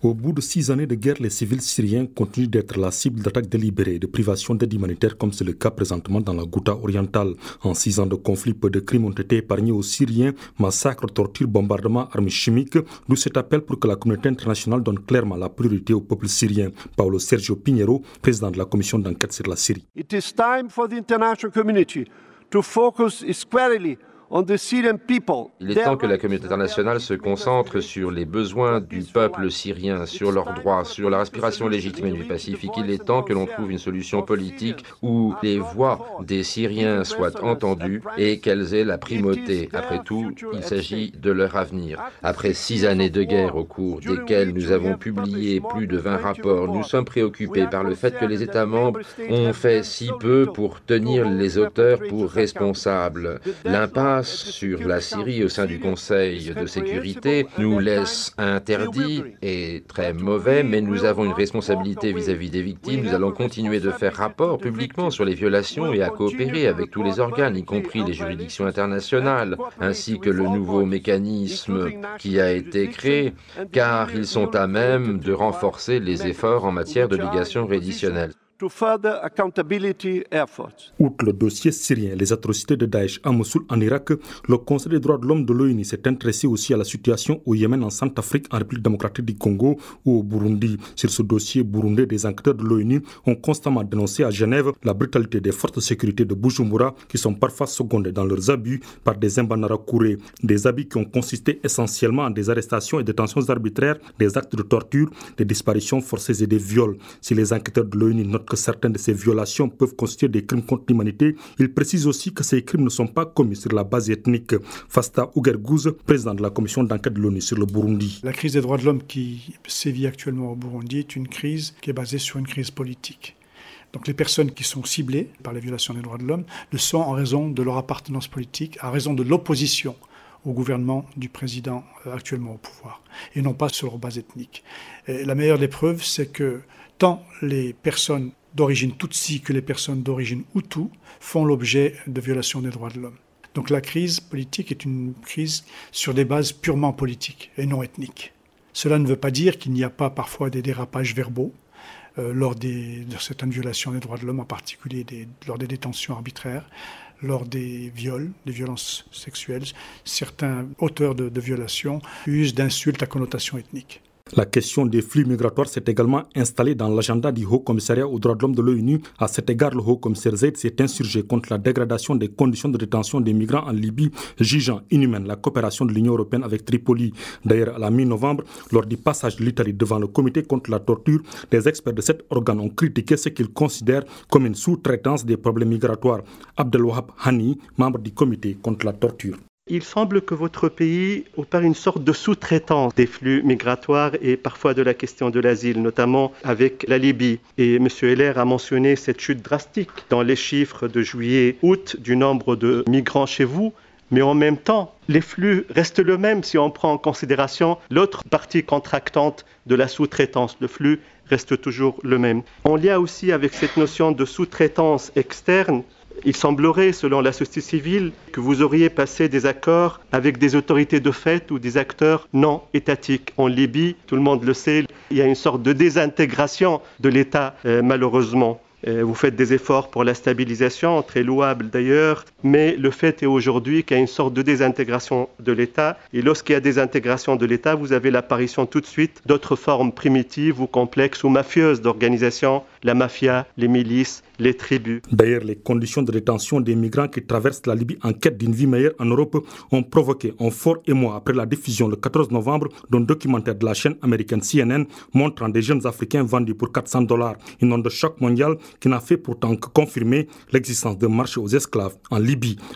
Au bout de 6 années de guerre, les civils syriens continuent d'être la cible d'attaques délibérées et de privations d'aide humanitaire comme c'est le cas présentement dans la Ghouta orientale. En 6 ans de conflit, peu de crimes ont été épargnés aux Syriens, massacres, tortures, bombardements, armes chimiques, d'où cet appel pour que la communauté internationale donne clairement la priorité au peuple syrien. Paolo Sergio Pinheiro, président de la commission d'enquête sur la Syrie. It is time for the international community to focus squarely on the Syrian people. Il est temps que la communauté internationale se concentre sur les besoins du peuple syrien, sur leurs droits, sur leur aspiration légitime et du pacifique. Il est temps que l'on trouve une solution politique où les voix des Syriens soient entendues et qu'elles aient la primauté. Après tout, il s'agit de leur avenir. Après 6 années de guerre au cours desquelles nous avons publié plus de 20 rapports, nous sommes préoccupés par le fait que les États membres ont fait si peu pour tenir les auteurs pour responsables. L'impasse sur la Syrie au sein du Conseil de sécurité nous laisse interdits et très mauvais, mais nous avons une responsabilité vis-à-vis des victimes. Nous allons continuer de faire rapport publiquement sur les violations et à coopérer avec tous les organes, y compris les juridictions internationales, ainsi que le nouveau mécanisme qui a été créé, car ils sont à même de renforcer les efforts en matière de litigation reditionnelle. Outre le dossier syrien et les atrocités de Daesh à Mossoul en Irak, le Conseil des droits de l'homme de l'ONU s'est intéressé aussi à la situation au Yémen, en Centrafrique, en République démocratique du Congo ou au Burundi. Sur ce dossier burundais, des enquêteurs de l'ONU ont constamment dénoncé à Genève la brutalité des forces de sécurité de Bujumbura qui sont parfois secondées dans leurs abus par des Imbonerakure. Des abus qui ont consisté essentiellement en des arrestations et détentions arbitraires, des actes de torture, des disparitions forcées et des viols. Si les enquêteurs de l'ONU notent que certaines de ces violations peuvent constituer des crimes contre l'humanité, il précise aussi que ces crimes ne sont pas commis sur la base ethnique. Fasta Ugerguz, président de la commission d'enquête de l'ONU sur le Burundi. La crise des droits de l'homme qui sévit actuellement au Burundi est une crise qui est basée sur une crise politique. Donc les personnes qui sont ciblées par les violations des droits de l'homme le sont en raison de leur appartenance politique, en raison de l'opposition au gouvernement du président actuellement au pouvoir, et non pas sur leur base ethnique. Et la meilleure des preuves, c'est que tant les personnes d'origine Tutsi que les personnes d'origine Hutu font l'objet de violations des droits de l'homme. Donc la crise politique est une crise sur des bases purement politiques et non ethniques. Cela ne veut pas dire qu'il n'y a pas parfois des dérapages verbaux lors de certaines violations des droits de l'homme, en particulier lors des détentions arbitraires, lors des viols, des violences sexuelles. Certains auteurs de violations usent d'insultes à connotation ethnique. La question des flux migratoires s'est également installée dans l'agenda du Haut Commissariat aux droits de l'homme de l'ONU. À cet égard, le Haut Commissaire Zeid s'est insurgé contre la dégradation des conditions de détention des migrants en Libye, jugeant inhumaine la coopération de l'Union européenne avec Tripoli. D'ailleurs, à la mi-novembre, lors du passage de l'Italie devant le comité contre la torture, des experts de cet organe ont critiqué ce qu'ils considèrent comme une sous-traitance des problèmes migratoires. Abdelwahab Hani, membre du comité contre la torture. Il semble que votre pays opère une sorte de sous-traitance des flux migratoires et parfois de la question de l'asile, notamment avec la Libye. Et M. Heller a mentionné cette chute drastique dans les chiffres de juillet-août du nombre de migrants chez vous. Mais en même temps, les flux restent le même si on prend en considération l'autre partie contractante de la sous-traitance. Le flux reste toujours le même. En lien aussi avec cette notion de sous-traitance externe, il semblerait, selon la société civile, que vous auriez passé des accords avec des autorités de fait ou des acteurs non étatiques. En Libye, tout le monde le sait, il y a une sorte de désintégration de l'État, malheureusement. Vous faites des efforts pour la stabilisation, très louables d'ailleurs, mais le fait est aujourd'hui qu'il y a une sorte de désintégration de l'État. Et lorsqu'il y a désintégration de l'État, vous avez l'apparition tout de suite d'autres formes primitives ou complexes ou mafieuses d'organisation, la mafia, les milices, les tribus. D'ailleurs, les conditions de détention des migrants qui traversent la Libye en quête d'une vie meilleure en Europe ont provoqué un fort émoi après la diffusion le 14 novembre d'un documentaire de la chaîne américaine CNN montrant des jeunes Africains vendus pour $400. Une onde de choc mondial qui n'a fait pourtant que confirmer l'existence d'un marché aux esclaves en Libye.